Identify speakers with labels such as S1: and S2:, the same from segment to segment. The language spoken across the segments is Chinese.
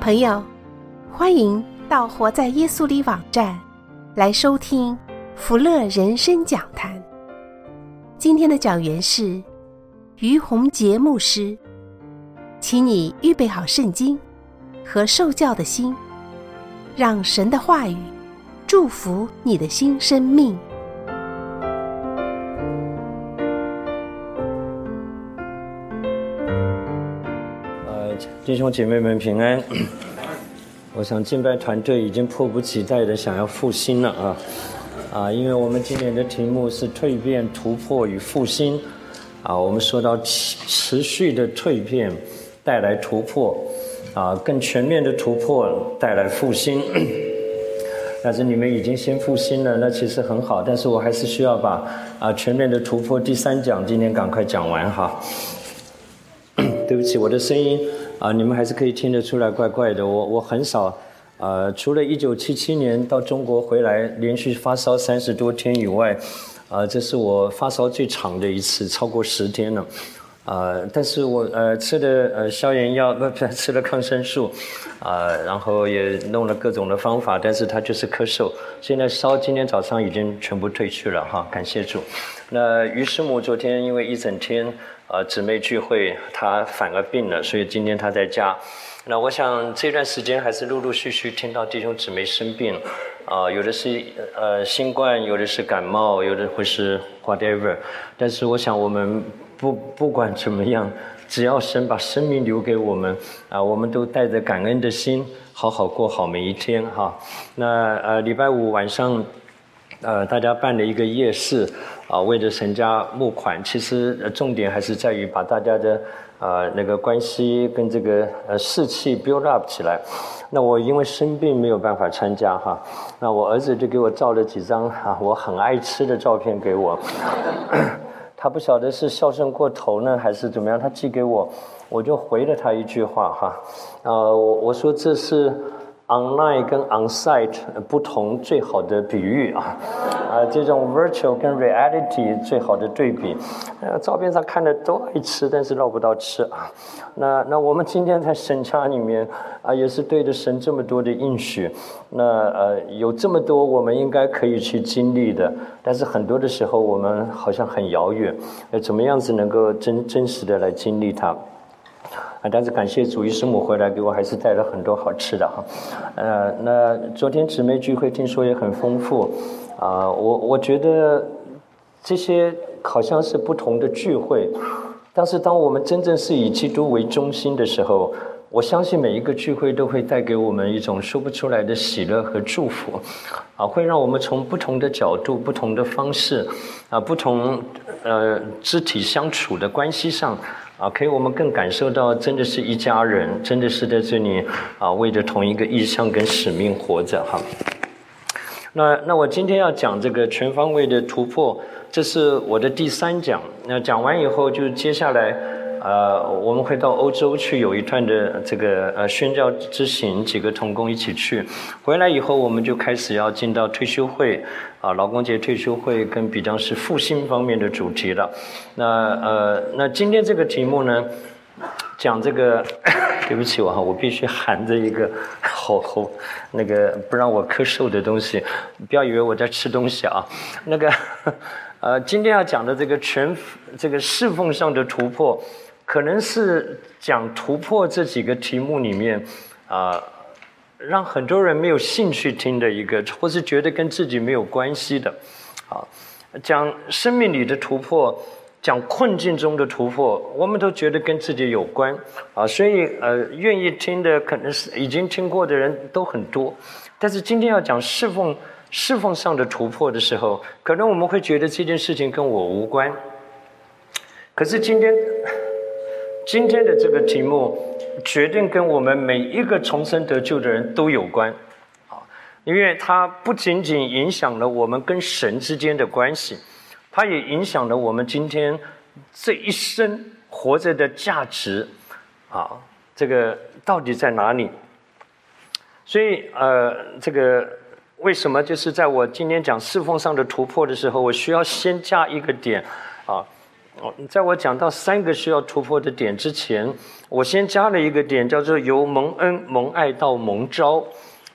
S1: 朋友，欢迎到活在耶稣里网站来收听福乐人生讲坛。今天的讲员是于洪杰牧师，请你预备好圣经和受教的心，让神的话语祝福你的新生命。
S2: 弟兄姐妹们平安。我想敬拜团队已经迫不及待的想要复兴了因为我们今年的题目是蜕变、突破与复兴我们说到持续的蜕变带来突破更全面的突破带来复兴。但是你们已经先复兴了，那其实很好，但是我还是需要把全面的突破第3讲今天赶快讲完哈。对不起，我的声音你们还是可以听得出来怪怪的。我很少除了1977年到中国回来连续发烧30多天以外这是我发烧最长的一次，超过10天了。但是我吃了消炎药，吃了抗生素然后也弄了各种的方法，但是它就是咳嗽。现在烧今天早上已经全部退去了哈，感谢主。那于师母昨天因为一整天姊妹聚会，她反而病了，所以今天她在家。那我想这段时间还是陆陆续续听到弟兄姊妹生病有的是新冠，有的是感冒，有的会是 whatever。但是我想我们不管怎么样，只要神把生命留给我们我们都带着感恩的心好好过好每一天哈。那礼拜五晚上大家办了一个夜市为着神家募款，其实重点还是在于把大家的那个关系跟这个士气 build up 起来。那我因为生病没有办法参加哈，那我儿子就给我照了几张我很爱吃的照片给我他不晓得是孝顺过头呢还是怎么样，他寄给我，我就回了他一句话哈我说这是 online 跟 onsite 不同最好的比喻这种 virtual 跟 reality 最好的对比。照片上看的都爱吃，但是捞不到吃那我们今天在神家里面也是对着神这么多的应许，那有这么多我们应该可以去经历的，但是很多的时候我们好像很遥远，怎么样子能够真实的来经历它但是感谢主，于师母回来给我还是带了很多好吃的那昨天姊妹聚会听说也很丰富我觉得这些好像是不同的聚会，但是当我们真正是以基督为中心的时候，我相信每一个聚会都会带给我们一种说不出来的喜乐和祝福会让我们从不同的角度、不同的方式不同肢体相处的关系上可以我们更感受到真的是一家人，真的是在这里为着同一个意向跟使命活着那我今天要讲这个全方位的突破，这是我的第3讲。那讲完以后就接下来我们会到欧洲去有一段的这个宣教之行，几个同工一起去。回来以后我们就开始要进到退休会劳工节退休会跟比较是复兴方面的主题了。那今天这个题目呢，讲这个对不起我必须含着一个喉那个不让我咳嗽的东西，不要以为我在吃东西那个今天要讲的这个侍奉上的突破，可能是讲突破这几个题目里面让很多人没有兴趣听的一个，或是觉得跟自己没有关系的讲生命里的突破，讲困境中的突破，我们都觉得跟自己有关所以愿意听的可能是已经听过的人都很多。但是今天要讲侍奉上的突破的时候，可能我们会觉得这件事情跟我无关。可是今天的这个题目决定跟我们每一个重生得救的人都有关因为它不仅仅影响了我们跟神之间的关系，它也影响了我们今天这一生活着的价值这个到底在哪里。所以这个为什么就是在我今天讲侍奉上的突破的时候，我需要先加一个点在我讲到3个需要突破的点之前，我先加了一个点，叫做由蒙恩、蒙爱到蒙召。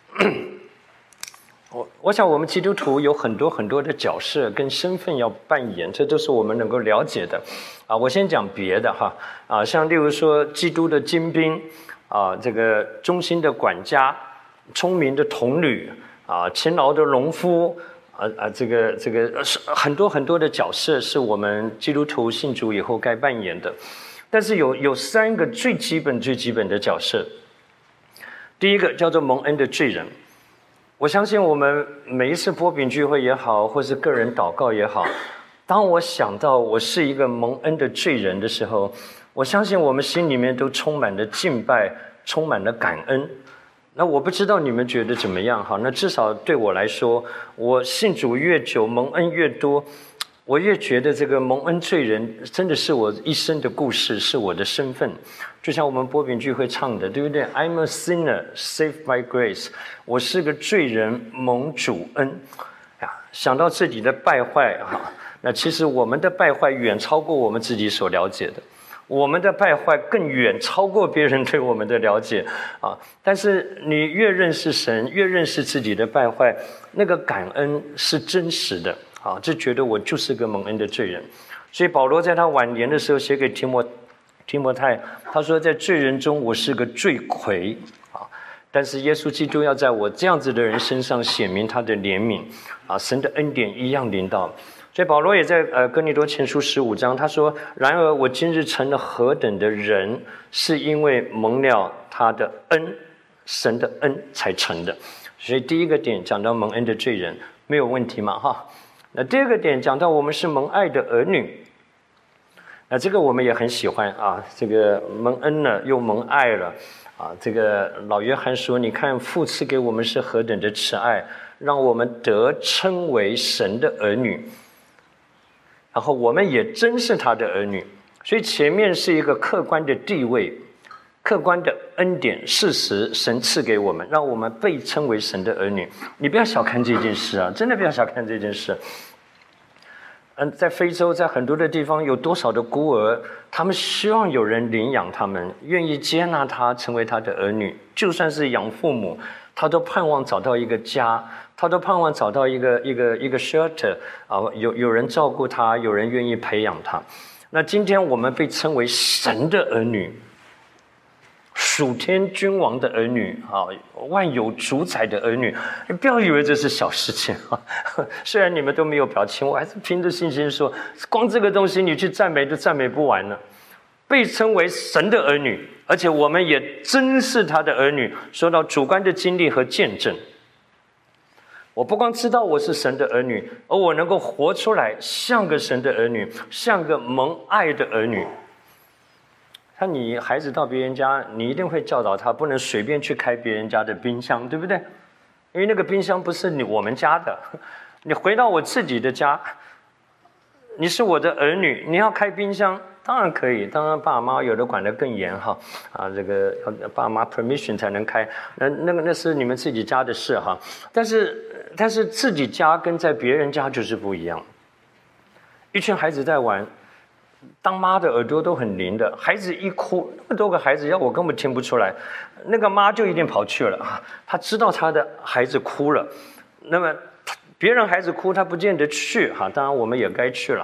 S2: 我想我们基督徒有很多很多的角色跟身份要扮演，这都是我们能够了解的。我先讲别的哈，像例如说基督的精兵，这个忠心的管家，聪明的童女，勤劳的农夫，这个很多很多的角色是我们基督徒信主以后该扮演的。但是有3个最基本的角色。第一个叫做蒙恩的罪人。我相信我们每一次波饼聚会也好，或是个人祷告也好，当我想到我是一个蒙恩的罪人的时候，我相信我们心里面都充满了敬拜，充满了感恩。那我不知道你们觉得怎么样哈？那至少对我来说，我信主越久，蒙恩越多，我越觉得这个蒙恩罪人真的是我一生的故事，是我的身份。就像我们波饼聚会唱的，对不对？ I'm a sinner saved by grace， 我是个罪人蒙主恩。想到自己的败坏那其实我们的败坏远超过我们自己所了解的，我们的败坏更远超过别人对我们的了解但是你越认识神，越认识自己的败坏，那个感恩是真实的就觉得我就是个蒙恩的罪人。所以保罗在他晚年的时候写给提摩太，他说在罪人中我是个罪魁但是耶稣基督要在我这样子的人身上显明他的怜悯神的恩典一样临到。所以保罗也在哥林多前书15章，他说然而我今日成了何等的人，是因为蒙了他的恩，神的恩才成的。所以第一个点讲到蒙恩的罪人没有问题嘛那第二个点讲到我们是蒙爱的儿女，那这个我们也很喜欢这个蒙恩了又蒙爱了这个老约翰说，你看父赐给我们是何等的慈爱，让我们得称为神的儿女，然后我们也真是他的儿女。所以前面是一个客观的地位，客观的恩典事实，神赐给我们，让我们被称为神的儿女。你不要小看这件事真的不要小看这件事。在非洲，在很多的地方，有多少的孤儿，他们希望有人领养他们，愿意接纳他，成为他的儿女。就算是养父母，他都盼望找到一个家，他都盼望找到一个 shelter 有人照顾他，有人愿意培养他。那今天我们被称为神的儿女，属天君王的儿女万有主宰的儿女，你不要以为这是小事情虽然你们都没有表情，我还是凭着信心说，光这个东西你去赞美都赞美不完了。被称为神的儿女，而且我们也真是他的儿女。说到主观的经历和见证，我不光知道我是神的儿女，而我能够活出来像个神的儿女，像个蒙爱的儿女。像你孩子到别人家，你一定会教导他不能随便去开别人家的冰箱，对不对？因为那个冰箱不是我们家的。你回到我自己的家，你是我的儿女，你要开冰箱当然可以，当然爸妈有的管得更严这个爸妈 permission 才能开，那是你们自己家的事但是自己家跟在别人家就是不一样。一群孩子在玩，当妈的耳朵都很灵的，孩子一哭，那么多个孩子要我根本听不出来，那个妈就一定跑去了她知道她的孩子哭了，那么别人孩子哭她不见得去当然我们也该去了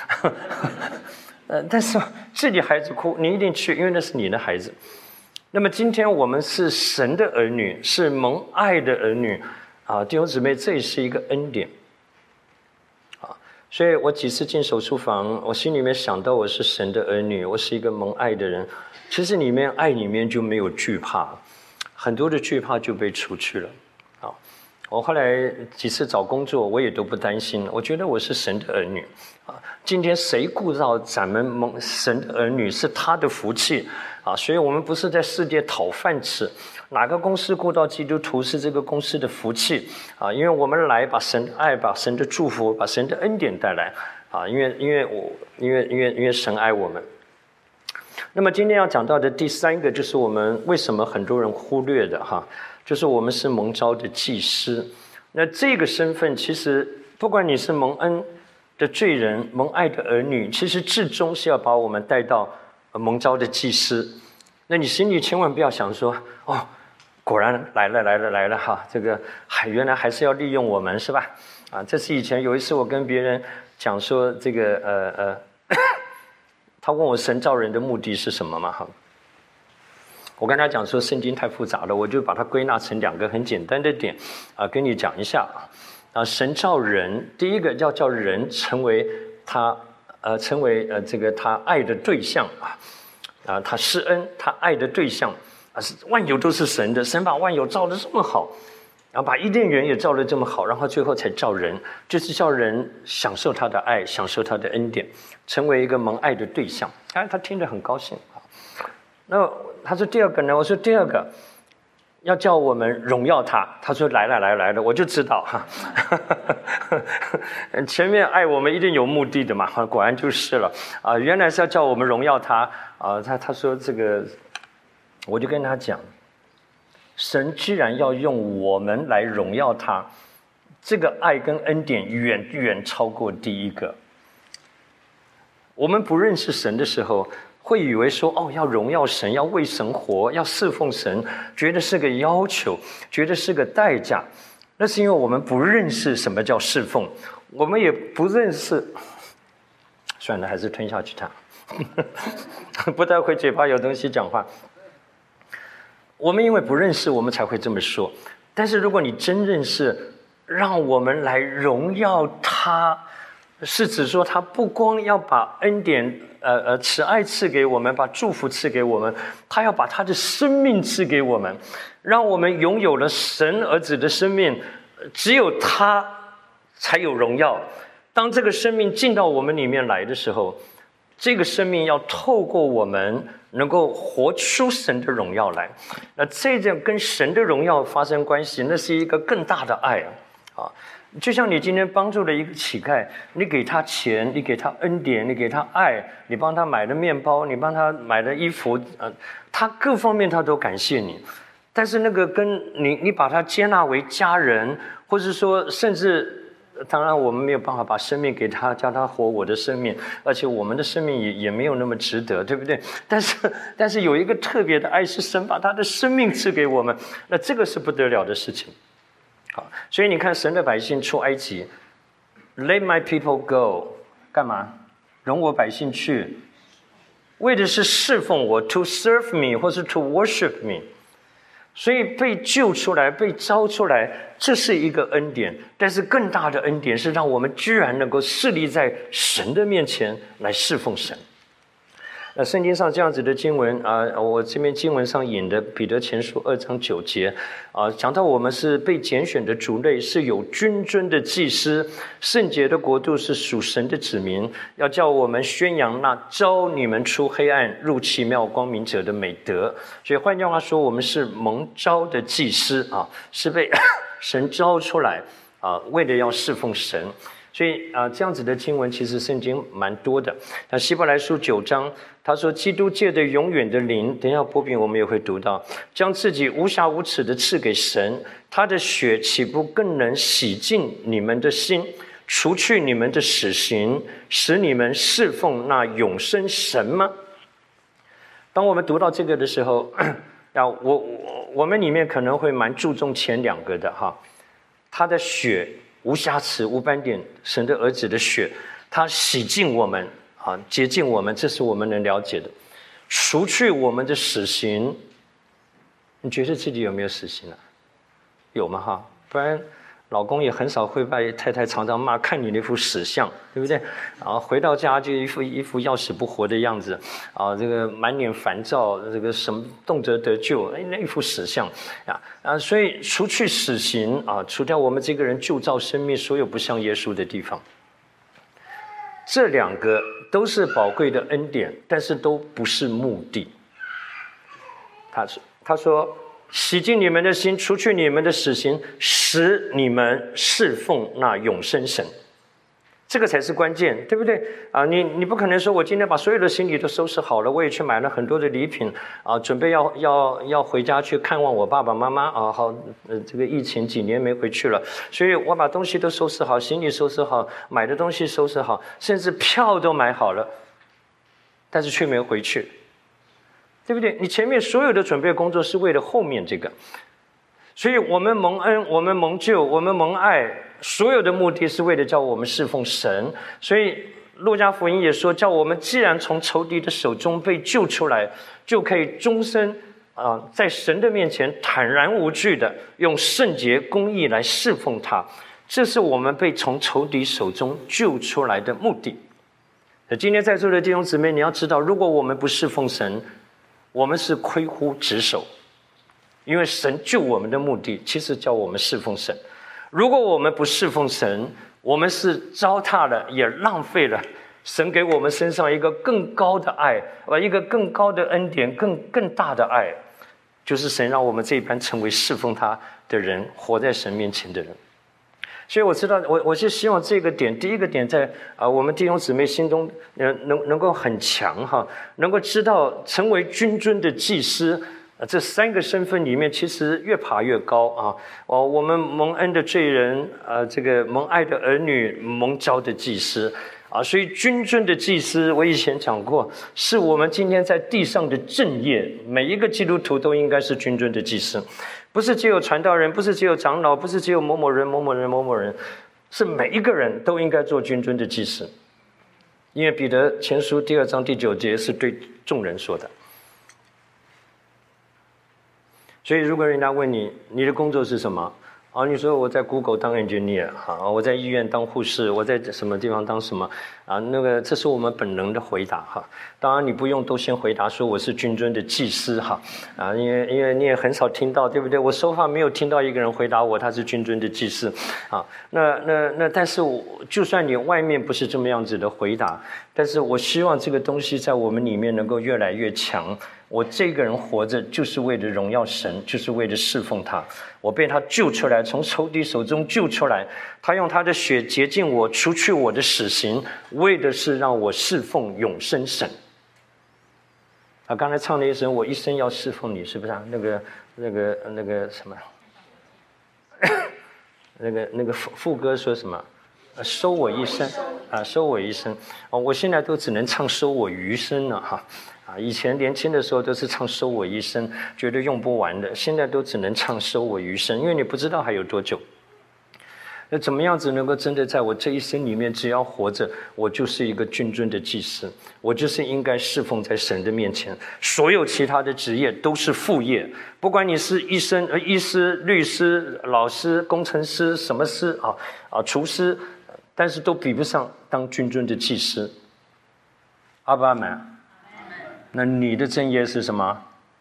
S2: 但是自己孩子哭你一定去，因为那是你的孩子。那么今天我们是神的儿女，是蒙爱的儿女弟兄姊妹，这也是一个恩典所以我几次进手术房，我心里面想到我是神的儿女，我是一个蒙爱的人，其实爱里面就没有惧怕，很多的惧怕就被除去了我后来几次找工作，我也都不担心，我觉得我是神的儿女今天谁顾到咱们神的儿女是他的福气所以我们不是在世界讨饭吃，哪个公司顾到基督徒是这个公司的福气因为我们来把神的爱，把神的祝福，把神的恩典带来因为神爱我们。那么今天要讲到的第3个，就是我们为什么很多人忽略的就是我们是蒙召的祭司。那这个身份其实不管你是蒙恩的罪人，蒙爱的儿女，其实至终是要把我们带到蒙召的祭司。那你心里千万不要想说，哦，果然来了哈，这个原来还是要利用我们是吧？啊，这是以前有一次我跟别人讲说，这个他问我神造人的目的是什么嘛？哈，我跟他讲说圣经太复杂了，我就把它归纳成2个很简单的点啊，跟你讲一下啊。神造人，第一个要叫人成为他这个他爱的对象啊，他施恩，他爱的对象啊，万有都是神的，神把万有造得这么好，然后把伊甸园也造得这么好，然后最后才造人，就是叫人享受他的爱，享受他的恩典，成为一个蒙爱的对象。他听着很高兴啊。那他说第二个呢？我说第二个要叫我们荣耀他。他说来了，我就知道哈。前面爱我们一定有目的的嘛，果然就是了啊。原来是要叫我们荣耀他啊。他说这个，我就跟他讲，神既然要用我们来荣耀他，这个爱跟恩典远远超过第一个。我们不认识神的时候，会以为说哦，要荣耀神，要为神活，要侍奉神，觉得是个要求，觉得是个代价。那是因为我们不认识什么叫侍奉，我们也不认识。算了，还是吞下去它。不太会嘴巴有东西讲话。我们因为不认识，我们才会这么说。但是如果你真认识，让我们来荣耀他，是指说他不光要把恩典慈爱赐给我们，把祝福赐给我们，他要把他的生命赐给我们，让我们拥有了神儿子的生命。只有他才有荣耀。当这个生命进到我们里面来的时候，这个生命要透过我们能够活出神的荣耀来。那这种跟神的荣耀发生关系，那是一个更大的爱啊！就像你今天帮助了一个乞丐，你给他钱，你给他恩典，你给他爱，你帮他买了面包，你帮他买了衣服，他各方面他都感谢你。但是那个跟你把他接纳为家人，或者说甚至，当然我们没有办法把生命给他，叫他活我的生命，而且我们的生命也没有那么值得，对不对？但是有一个特别的爱，是神把他的生命赐给我们，那这个是不得了的事情。好，所以你看神的百姓出埃及 ，Let my people go， 干嘛？容我百姓去，为的是侍奉我 ，to serve me， 或是 to worship me。所以被救出来，被招出来，这是一个恩典。但是更大的恩典是让我们居然能够侍立在神的面前来侍奉神。那圣经上这样子的经文我这边经文上引的彼得前书2章9节讲到我们是被拣选的族类，是有君尊的祭司，圣洁的国度，是属神的子民，要叫我们宣扬那召你们出黑暗入奇妙光明者的美德。所以换句话说，我们是蒙召的祭司是被神召出来为了要侍奉神。所以这样子的经文其实圣经蛮多的。那希伯来书9章他说，基督借着永远的灵，等一下播饼我们也会读到，将自己无瑕无耻的赐给神，他的血岂不更能洗净你们的心，除去你们的死刑，使你们侍奉那永生神吗？当我们读到这个的时候，我们里面可能会蛮注重前2个的他的血无瑕疵无斑点，神的儿子的血，他洗净我们洁净我们，这是我们能了解的。除去我们的死刑，你觉得自己有没有死刑有吗不然老公也很少会把太太常常骂，看你那副死相，对不对？然后回到家就一副要死不活的样子这个满脸烦躁，这个什么动辄得救，那一副死相所以除去死刑除掉我们这个人旧造生命所有不像耶稣的地方。这2个都是宝贵的恩典，但是都不是目的。他说洗净你们的心，除去你们的死刑，使你们侍奉那永生神。 这个才是关键，对不对啊？你不可能说我今天把所有的行李都收拾好了，我也去买了很多的礼品啊，准备要回家去看望我爸爸妈妈啊。好，这个疫情几年没回去了，所以我把东西都收拾好，行李收拾好，买的东西收拾好，甚至票都买好了，但是却没有回去，对不对？你前面所有的准备工作是为了后面这个。所以我们蒙恩，我们蒙救，我们蒙爱，所有的目的是为了叫我们侍奉神。所以路加福音也说，叫我们既然从仇敌的手中被救出来，就可以终身在神的面前坦然无惧的用圣洁公义来侍奉他。这是我们被从仇敌手中救出来的目的。今天在座的弟兄姊妹，你要知道，如果我们不侍奉神，我们是亏乎职守。因为神救我们的目的其实叫我们侍奉神，如果我们不侍奉神，我们是糟蹋了，也浪费了神给我们身上一个更高的爱，一个更高的恩典，更大的爱，就是神让我们这一班成为侍奉他的人，活在神面前的人。所以我知道，我是希望这个点，第一个点在我们弟兄姊妹心中能够很强哈，能够知道成为君尊的祭司。这三个身份里面，其实越爬越高啊！我们蒙恩的罪人，这个蒙爱的儿女，蒙召的祭司啊，所以君尊的祭司，我以前讲过，是我们今天在地上的正业。每一个基督徒都应该是君尊的祭司，不是只有传道人，不是只有长老，不是只有某某人、某某人、某某人，是每一个人都应该做君尊的祭司。因为彼得前书2章第9节是对众人说的。所以如果人家问你的工作是什么，你说我在 Google 当 engineer 我在医院当护士，我在什么地方当什么这是我们本能的回答当然你不用都先回答说我是君尊的祭司因为你也很少听到，对不对？我说话没有听到一个人回答我他是君尊的祭司但是就算你外面不是这么样子的回答，但是我希望这个东西在我们里面能够越来越强。我这个人活着就是为了荣耀神，就是为了侍奉他。我被他救出来，从仇敌手中救出来，他用他的血洁净我，除去我的死刑，为的是让我侍奉永生神。刚才唱了一声我一生要侍奉你，是不是那个什么那个副歌说什么收我一生收我一生我现在都只能唱收我余生了以前年轻的时候都是唱收我一生，觉得用不完的，现在都只能唱收我余生，因为你不知道还有多久。那怎么样子能够真的在我这一生里面，只要活着，我就是一个君尊的祭司，我就是应该侍奉在神的面前。所有其他的职业都是副业，不管你是医生、医师、律师、老师、工程师、什么师厨师，但是都比不上当君尊的祭司。阿爸们。那你的正业是什么？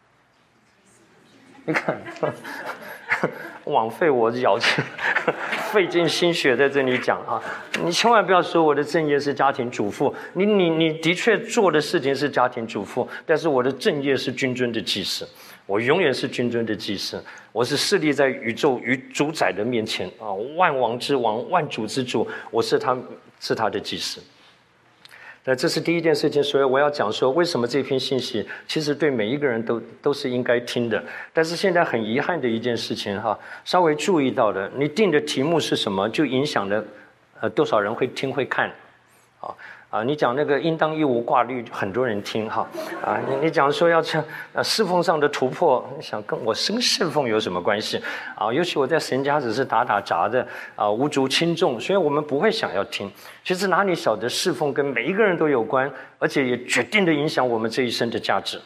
S2: 你看，枉费我咬劲，费尽心血在这里讲你千万不要说我的正业是家庭主妇，你的确做的事情是家庭主妇，但是我的正业是君尊的祭司，我永远是君尊的祭司，我是侍立在宇宙与主宰的面前万王之王，万主之主，我是他的祭司。那这是第一件事情，所以我要讲说，为什么这篇信息其实对每一个人都是应该听的。但是现在很遗憾的一件事情稍微注意到的，你定的题目是什么，就影响了多少人会听会看你讲那个应当义无挂虑，很多人听你讲说要侍奉上的突破，你想跟我生侍奉有什么关系尤其我在神家只是打杂的无足轻重，所以我们不会想要听。其实哪里晓得侍奉跟每一个人都有关，而且也决定的影响我们这一生的价值。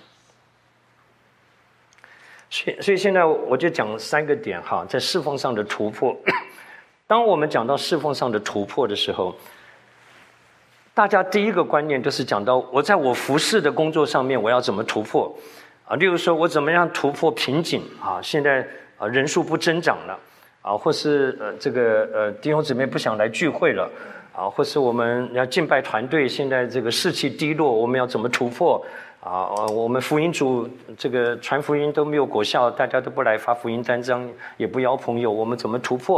S2: 所以现在我就讲3个点在侍奉上的突破。当我们讲到侍奉上的突破的时候，大家第一个观念就是讲到我在我服事的工作上面我要怎么突破例如说我怎么样突破瓶颈现在人数不增长了或是这个弟兄姊妹不想来聚会了或是我们要敬拜团队现在这个士气低落，我们要怎么突破我们福音组这个传福音都没有果效，大家都不来发福音单张，也不邀朋友，我们怎么突破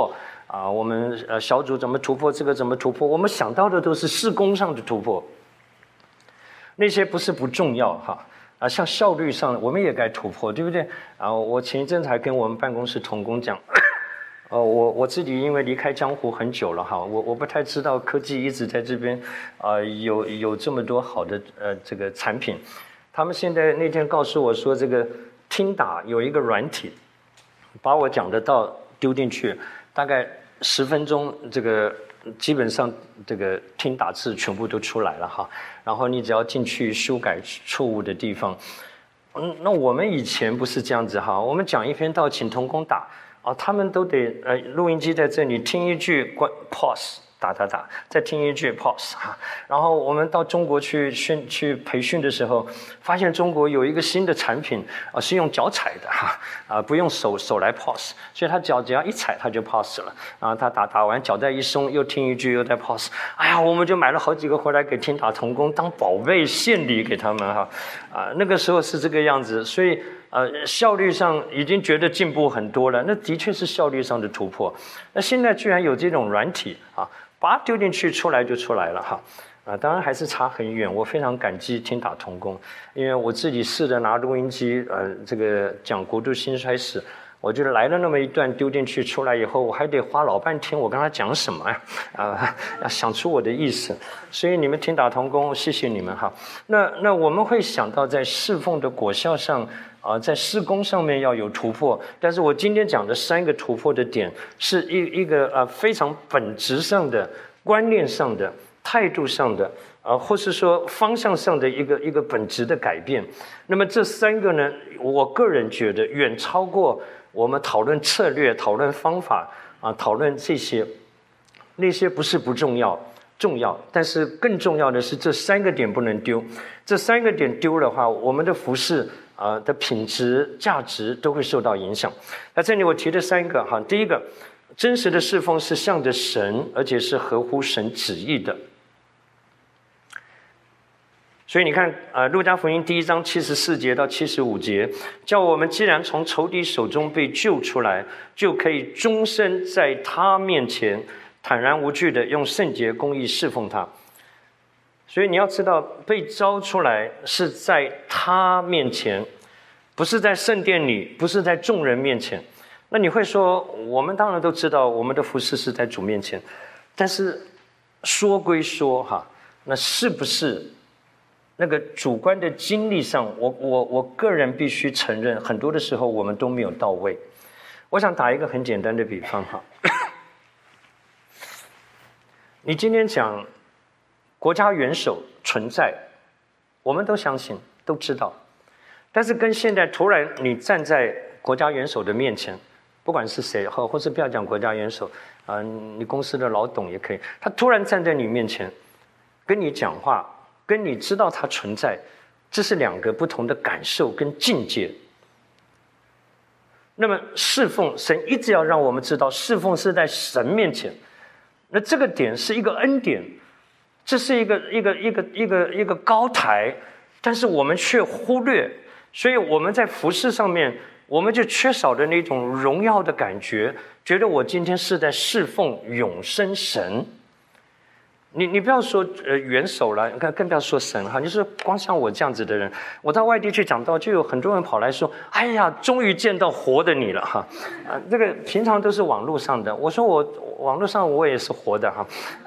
S2: 我们小组怎么突破，这个怎么突破，我们想到的都是事工上的突破，那些不是不重要哈。像效率上我们也该突破，对不对？我前一陣子還跟我們辦公室同工講，我自己因為離開江湖很久了哈，我不太知道科技一直在這邊有這麼多好的這個產品。他們現在那天告訴我說，這個聽打有一個軟體，把我講的道丟進去，大概10分鐘，這個基本上這個聽打字全部都出來了哈。然後你只要進去修改錯誤的地方。那我們以前不是這樣子哈，我們講一篇道請同工打他們都得錄音機在這裡聽一句 pause 打，再聽一句 pause 哈。然後我們到中國去培訓的時候，發現中國有一個新的產品是用腳踩的哈，不用手來 pause， 所以他腳只要一踩他就 pause 了。然後他打完腳再一鬆，又聽一句又再 pause。哎呀，我們就買了好幾個回來給聽打同工當寶貝獻禮給他們哈。那個時候是這個樣子，所以效率上已經覺得進步很多了，那的確是效率上的突破。那現在居然有這種軟體把它丟進去，出來就出來了哈。當然還是差很遠。我非常感激聽打同工，因為我自己試着拿錄音機，這個講國度興衰史，我覺得來了那麼一段丟進去，出來以後我還得花老半天，我跟他講什麼呀？要想出我的意思。所以你們聽打同工，謝謝你們哈。那我們會想到在侍奉的果效上在事工上面要有突破，但是我今天講的3個突破的點，是一個非常本質上的、觀念上的、態度上的，或是說方向上的一個本質的改變。那麼這3個呢，我個人覺得遠超過我們討論策略、討論方法討論這些，那些不是不重要，重要，但是更重要的是這3個點不能丟。這3個點丟的話，我們的服事的品質、價值都會受到影響。那這裡我提的3個哈，第一個，真實的侍奉是向着神，而且是合乎神旨意的。所以你看路加福音1章74節到75節，叫我們既然從仇敵手中被救出來，就可以終身在他面前坦然無懼的用聖潔公義侍奉他。所以你要知道，被招出來是在他面前，不是在聖殿裡，不是在眾人面前。那你會說，我們當然都知道我們的服事是在主面前，但是說歸說哈，那是不是那個主觀的經歷上，我個人必須承認，很多的時候我們都沒有到位。我想打一個很簡單的比方哈，你今天講國家元首存在，我們都相信，都知道。但是跟現在突然你站在國家元首的面前，不管是誰，或是不要講國家元首你公司的老董也可以，他突然站在你面前跟你講話，跟你知道他存在，這是2個不同的感受跟境界。那麼侍奉，神一直要讓我們知道侍奉是在神面前，那這個點是一個恩典，這是一個高台，但是我們卻忽略，所以我們在服事上面，我們就缺少的那種榮耀的感覺，覺得我今天是在侍奉永生神。你不要說元首了，更不要說神哈，就是光像我這樣子的人，我到外地去講道，就有很多人跑來說，哎呀，終於見到活的你了哈。這個平常都是網絡上的，我說我網絡上我也是活的哈。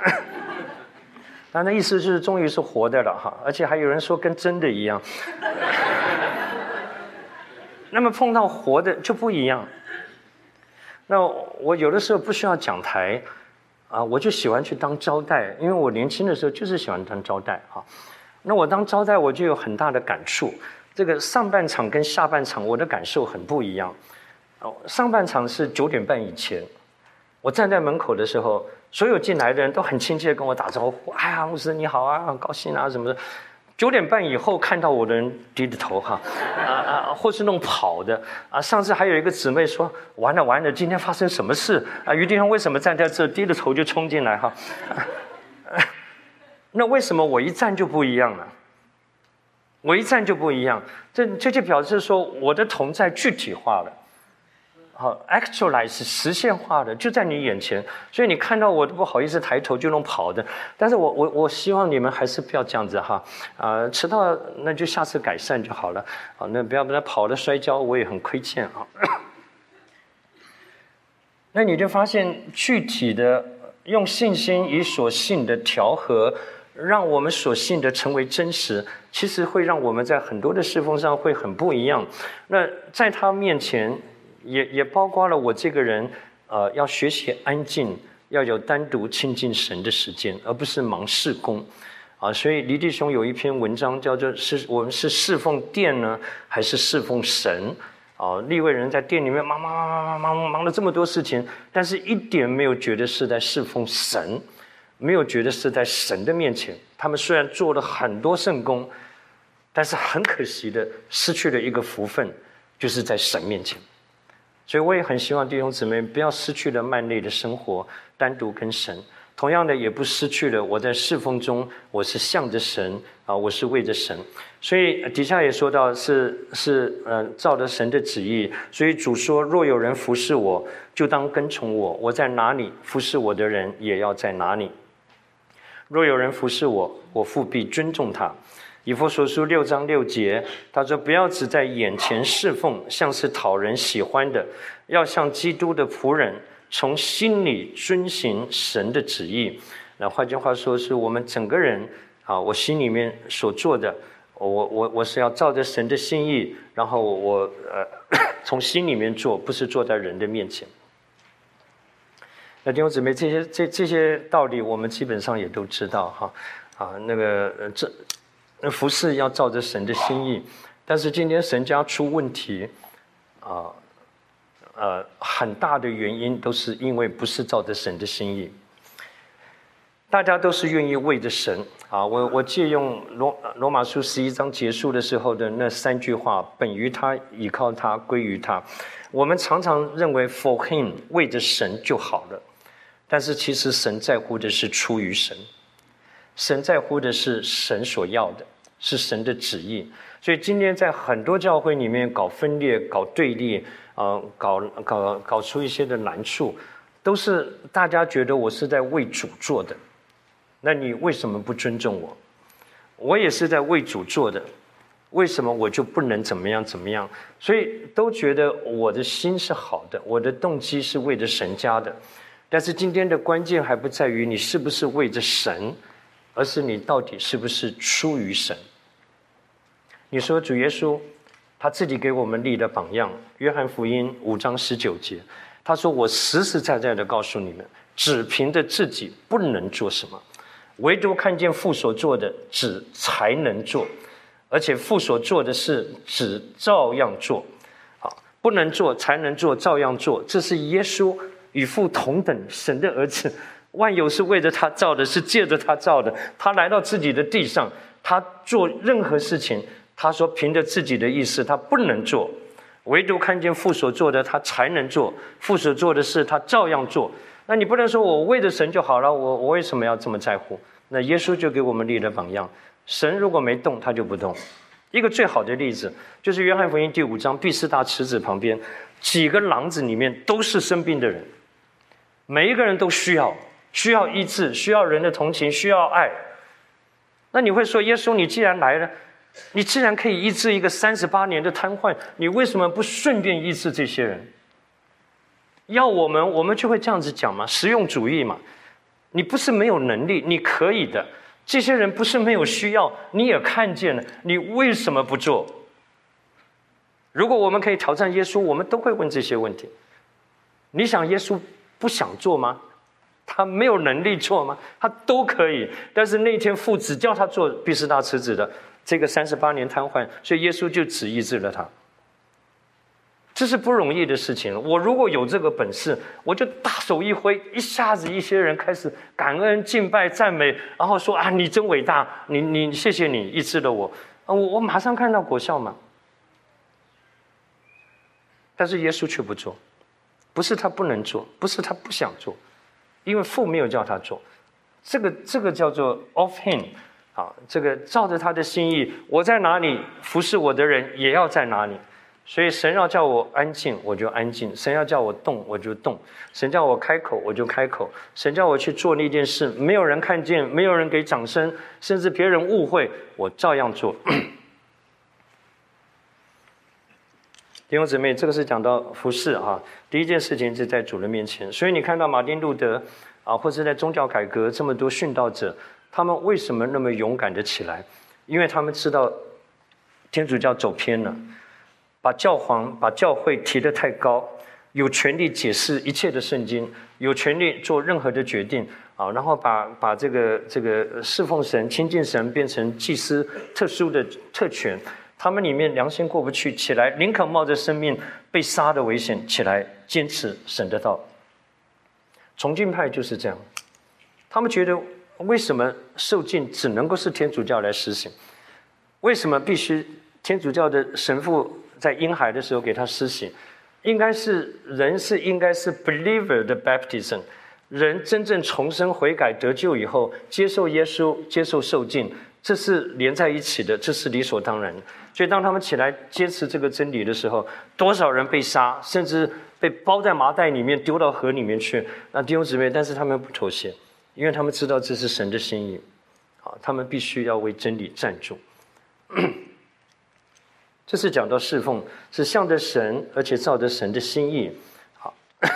S2: 那意思就是終於是活的了哈，而且還有人說跟真的一樣。那麼碰到活的就不一樣。那我有的時候不需要講台我就喜歡去當招待，因為我年輕的時候就是喜歡當招待哈。那我當招待我就有很大的感觸，這個上半場跟下半場我的感受很不一樣。上半場是9點半以前，我站在門口的時候，所有進來的人都很親切地跟我打招呼，哎呀牧師你好啊，很高興啊什麼的。9點半以後看到我的人低着頭哈，或是弄跑的上次還有一個姊妹說，完了，今天發生什麼事於弟兄為什麼站在這低着頭就衝進來哈？那為什麼我一站就不一樣呢？我一站就不一樣，這就表示說我的同在具體化了 actualize 实现化的，就在你眼前，所以你看到我都不好意思抬头就能跑的。但是我希望你们还是不要这样子哈，迟到那就下次改善就好了，那不要跑了摔跤，我也很亏欠啊。那你就发现具体的用信心与所信的调和，让我们所信的成为真实，其实会让我们在很多的侍奉上会很不一样。那在他面前也包括了我这个人要学习安静，要有单独亲近神的时间，而不是忙事工所以黎弟兄有一篇文章叫做我们是侍奉殿呢还是侍奉神利未人在殿里面忙了这么多事情，但是一点没有觉得是在侍奉神，没有觉得是在神的面前。他们虽然做了很多圣工，但是很可惜的失去了一个福分，就是在神面前。所以我也很希望弟兄姊妹不要失去了幔内的生活，单独跟神，同样的也不失去了我在侍奉中我是向着神我是为着神。所以底下也说到是照着神的旨意，所以主说若有人服侍我，就当跟从我，我在哪里，服侍我的人也要在哪里。若有人服侍我，我父必尊重他。以弗所书6章6节，他说不要只在眼前侍奉，像是讨人喜欢的，要像基督的仆人，从心里遵行神的旨意。那换句话说，是我们整个人我心里面所做的，我是要照着神的心意，然后我从心里面做，不是做在人的面前。那弟兄姊妹，这些道理我们基本上也都知道服事要照着神的心意，但是今天神家出问题很大的原因都是因为不是照着神的心意。大家都是愿意为着神我借用罗马书11章结束的时候的那3句话：本于他，倚靠他，归于他。我们常常认为 for him 为着神就好了，但是其实神在乎的是出于神，神在乎的是神所要的，是神的旨意。所以今天在很多教会里面搞分裂、搞对立搞出一些的难处，都是大家觉得我是在为主做的，那你为什么不尊重我？我也是在为主做的，为什么我就不能怎么样？所以都觉得我的心是好的，我的动机是为着神家的。但是今天的关键还不在于你是不是为着神，而是你到底是不是出于神。你说主耶稣他自己给我们立的榜样，约翰福音5章19节，他说我实实在在的告诉你们，只凭着自己不能做什么，唯独看见父所做的，只才能做，而且父所做的事只照样做不能做才能做，照样做。这是耶稣与父同等，神的儿子，万有是为着他造的，是借着他造的。他来到自己的地上，他做任何事情，他说凭着自己的意思他不能做，唯独看见父所做的他才能做，父所做的事他照样做。那你不能说我为着神就好了，我为什么要这么在乎？那耶稣就给我们立了榜样，神如果没动他就不动。一个最好的例子就是约翰福音第5章毕士大池子旁边几个廊子里面都是生病的人，每一个人都需要医治，需要人的同情，需要爱。那你会说耶稣你既然来了，你既然可以医治一个38年的瘫痪，你为什么不顺便医治这些人？要我们就会这样子讲嘛，实用主义嘛。你不是没有能力，你可以的。这些人不是没有需要，你也看见了，你为什么不做？如果我们可以挑战耶稣，我们都会问这些问题。你想耶稣不想做吗？他没有能力做吗？他都可以。但是那天父只叫他做毕士大池子的这个38年瘫痪，所以耶稣就只医治了他。这是不容易的事情。我如果有这个本事，我就大手一挥，一下子一些人开始感恩、敬拜、赞美，然后说你真伟大，你谢谢你医治了我，我马上看到果效嘛。但是耶稣却不做，不是他不能做，不是他不想做，因为父没有叫他做。这个叫做 of him 这个照着他的心意，我在哪里服侍我的人也要在哪里。 所以神要叫我安静，我就安静；神要叫我动，我就动；神叫我开口，我就开口；神叫我去做那件事，没有人看见，没有人给掌声，甚至别人误会，我照样做。弟兄姊妹，这个是讲到服事啊。第一件事情是在主人面前，所以你看到马丁路德啊，或者在宗教改革这么多殉道者，他们为什么那么勇敢的起来？因为他们知道天主教走偏了。把教皇、把教会提得太高，有权利解释一切的圣经，有权利做任何的决定啊，然后把这个侍奉神、亲近神变成祭司特殊的特权，他们里面良心过不去，起来宁可冒着生命被杀的危险，起来坚持神的道。崇敬派就是这样，他们觉得为什么受浸只能够是天主教来实行？为什么必须天主教的神父在婴孩的时候给他施洗？应该是 believer 的 baptism， 人真正重生悔改得救以后，接受耶稣，接受受浸，这是连在一起的，这是理所当然的。所以当他们起来坚持这个真理的时候，多少人被杀，甚至被包在麻袋里面丢到河里面去。那弟兄姊妹，但是他们不妥协，因为他们知道这是神的心意，他们必须要为真理站住。这是讲到侍奉是向着神，而且照着神的心意。好，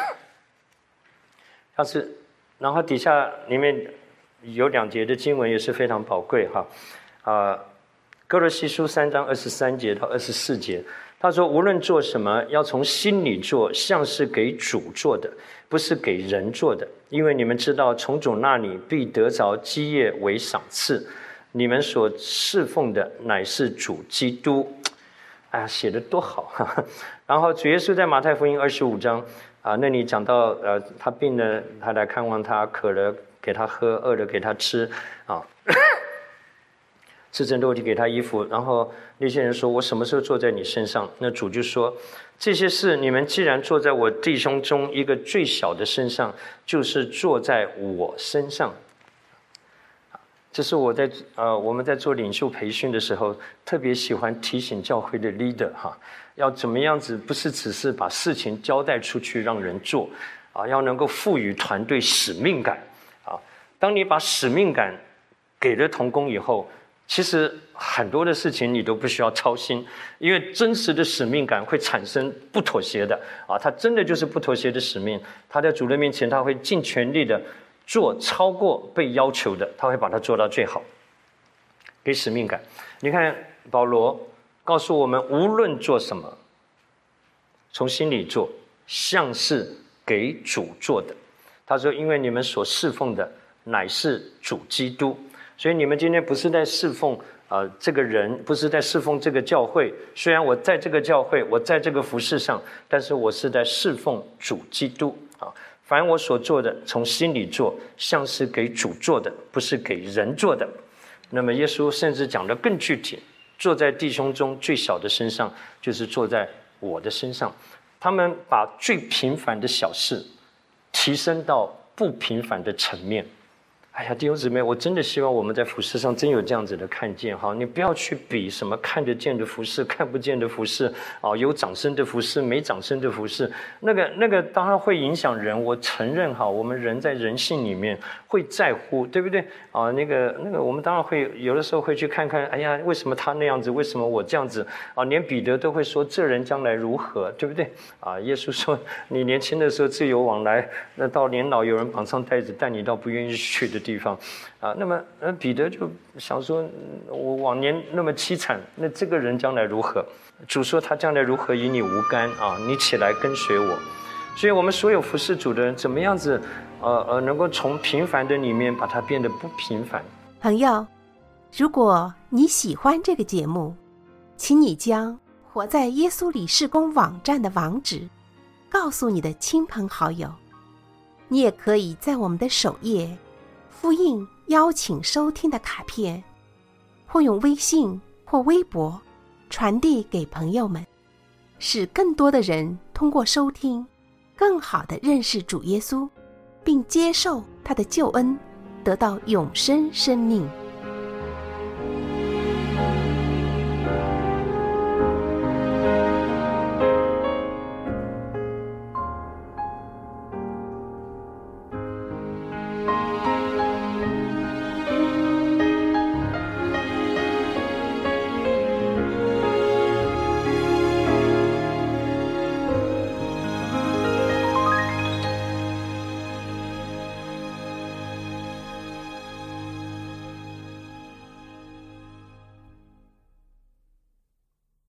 S2: 像是然后底下里面有2节的经文也是非常宝贵哈。哥罗西书3章23节到24节，他说：无论做什么，要从心里做，像是给主做的，不是给人做的，因为你们知道，从主那里必得着基业为赏赐。你们所侍奉的乃是主基督。哎呀，写得多好！然后主耶稣在马太福音25章那里讲到他病了，他来看望他，渴了给他喝，饿了给他吃赤身露体给他衣服。然后那些人说：我什么时候坐在你身上？那主就说：这些事你们既然坐在我弟兄中一个最小的身上，就是坐在我身上。这是我们在做领袖培训的时候，特别喜欢提醒教会的 leader 要怎么样子，不是只是把事情交代出去让人做要能够赋予团队使命感当你把使命感给了同工以后，其实很多的事情你都不需要操心，因为真实的使命感会产生不妥协的他真的就是不妥协的使命，他在主人面前他会尽全力的做超过被要求的，他会把它做到最好，给使命感。你看保罗告诉我们，无论做什么，从心里做，像是给主做的。他说：因为你们所侍奉的乃是主基督，所以你们今天不是在侍奉这个人，不是在侍奉这个教会。虽然我在这个教会，我在这个服事上，但是我是在侍奉主基督凡我所做的，从心里做，像是给主做的，不是给人做的。那么耶稣甚至讲得更具体，坐在弟兄中最小的身上，就是坐在我的身上。他们把最平凡的小事提升到不平凡的层面。哎呀，弟兄姊妹，我真的希望我们在服事上真有这样子的看见你不要去比什么看得见的服事、看不见的服事有掌声的服事、没掌声的服事，那个当然会影响人。我承认我们人在人性里面会在乎，对不对那个我们当然会有的时候会去看看，哎呀，为什么他那样子，为什么我这样子连彼得都会说这人将来如何，对不对耶稣说你年轻的时候自由往来，那到年老有人绑上带子带你到不愿意去的地方那么彼得就想说，我往年那么凄惨，那这个人将来如何？主说他将来如何与你无干你起来跟随我。所以我们所有服事主的人，怎么样子能够从平凡的里面把它变得不平凡。
S1: 朋友，如果你喜欢这个节目，请你将活在耶稣里事工网站的网址告诉你的亲朋好友。你也可以在我们的首页复印邀请收听的卡片，或用微信或微博传递给朋友们，使更多的人通过收听更好地认识主耶稣，并接受他的救恩，得到永生生命。